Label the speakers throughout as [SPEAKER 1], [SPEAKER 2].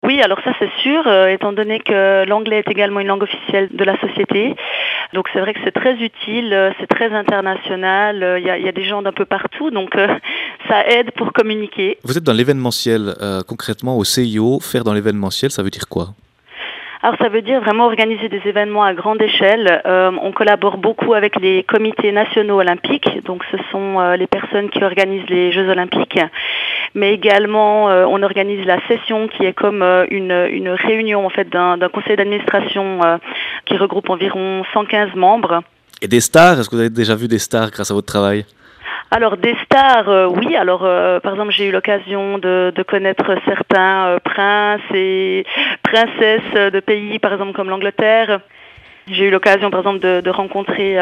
[SPEAKER 1] Oui, alors ça c'est sûr, étant donné que l'anglais est également une langue officielle de la société. Donc c'est vrai que c'est très utile, c'est très international, il y a des gens d'un peu partout, donc ça aide pour communiquer.
[SPEAKER 2] Vous êtes dans l'événementiel, concrètement au CIO, faire dans l'événementiel, ça veut dire quoi?
[SPEAKER 1] Alors ça veut dire vraiment organiser des événements à grande échelle. On collabore beaucoup avec les comités nationaux olympiques, donc ce sont les personnes qui organisent les Jeux olympiques, mais également on organise la session qui est comme une réunion en fait d'un conseil d'administration qui regroupe environ 115 membres.
[SPEAKER 2] Et des stars, est-ce que vous avez déjà vu des stars grâce à votre travail?
[SPEAKER 1] Alors des stars, oui. Alors par exemple, j'ai eu l'occasion de connaître certains princes et princesses de pays, par exemple comme l'Angleterre. J'ai eu l'occasion, par exemple, de rencontrer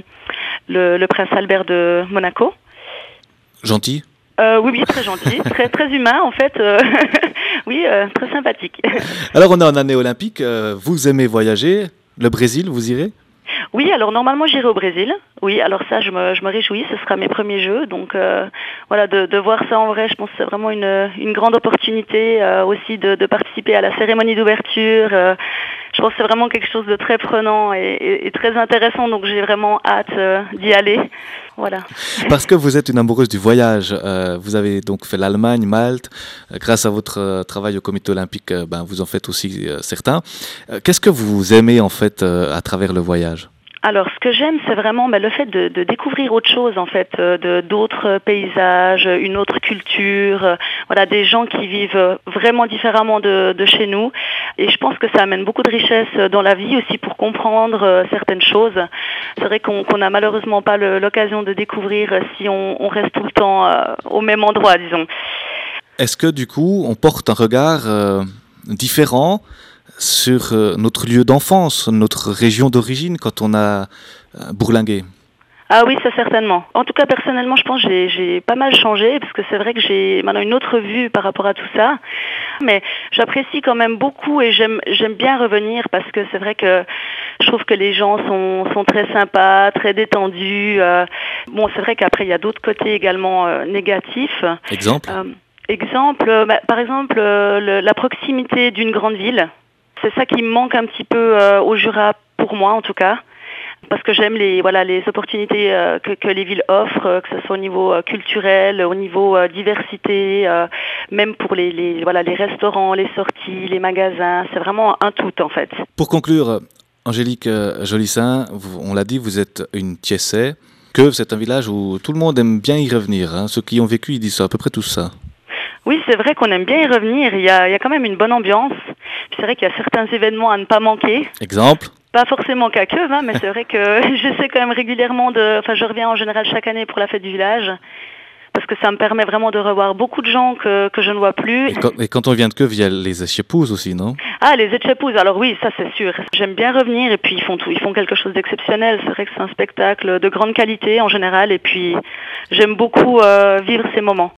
[SPEAKER 1] le prince Albert de Monaco.
[SPEAKER 2] Gentil?
[SPEAKER 1] Oui, oui, très gentil, très très humain en fait. Oui, très sympathique.
[SPEAKER 2] Alors on est en année olympique, vous aimez voyager, le Brésil, vous irez?
[SPEAKER 1] Oui, alors normalement j'irai au Brésil. Oui, alors ça je me réjouis, ce sera mes premiers jeux. Donc voilà, de voir ça en vrai, je pense que c'est vraiment une grande opportunité aussi de participer à la cérémonie d'ouverture. Je pense que c'est vraiment quelque chose de très prenant et très intéressant, donc j'ai vraiment hâte d'y aller. Voilà.
[SPEAKER 2] Parce que vous êtes une amoureuse du voyage, vous avez donc fait l'Allemagne, Malte, grâce à votre travail au comité olympique, vous en faites aussi certains. Qu'est-ce que vous aimez en fait à travers le voyage?
[SPEAKER 1] Alors, ce que j'aime, c'est vraiment le fait de découvrir autre chose, en fait, d'autres paysages, une autre culture, voilà, des gens qui vivent vraiment différemment de chez nous. Et je pense que ça amène beaucoup de richesse dans la vie aussi pour comprendre certaines choses. C'est vrai qu'on n'a malheureusement pas l'occasion de découvrir si on reste tout le temps au même endroit, disons.
[SPEAKER 2] Est-ce que du coup, on porte un regard différent sur notre lieu d'enfance, notre région d'origine quand on a bourlingué?
[SPEAKER 1] Ah oui, ça certainement. En tout cas, personnellement, je pense que j'ai pas mal changé parce que c'est vrai que j'ai maintenant une autre vue par rapport à tout ça. Mais j'apprécie quand même beaucoup et j'aime bien revenir parce que c'est vrai que je trouve que les gens sont très sympas, très détendus. Bon, c'est vrai qu'après, il y a d'autres côtés également négatifs.
[SPEAKER 2] Exemple?
[SPEAKER 1] Par exemple, la proximité d'une grande ville. C'est ça qui me manque un petit peu au Jura, pour moi en tout cas. Parce que j'aime les opportunités que les villes offrent, que ce soit au niveau culturel, au niveau diversité, même pour les restaurants, les sorties, les magasins. C'est vraiment un tout en fait.
[SPEAKER 2] Pour conclure, Angélique Jolissaint, on l'a dit, vous êtes une Thiessais. Que c'est un village où tout le monde aime bien y revenir. Hein. Ceux qui ont vécu, ils disent à peu près tout ça.
[SPEAKER 1] Oui, c'est vrai qu'on aime bien y revenir. Il y a quand même une bonne ambiance. Puis c'est vrai qu'il y a certains événements à ne pas manquer.
[SPEAKER 2] Exemple?
[SPEAKER 1] Pas forcément qu'à Keuve, mais c'est vrai que j'essaie quand même régulièrement je reviens en général chaque année pour la fête du village. Parce que ça me permet vraiment de revoir beaucoup de gens que je ne vois plus.
[SPEAKER 2] Et quand on vient de Keuve, il y a les échépouses aussi, non?
[SPEAKER 1] Ah, les échépouses, alors oui, ça c'est sûr. J'aime bien revenir et puis ils font quelque chose d'exceptionnel. C'est vrai que c'est un spectacle de grande qualité en général et puis j'aime beaucoup vivre ces moments.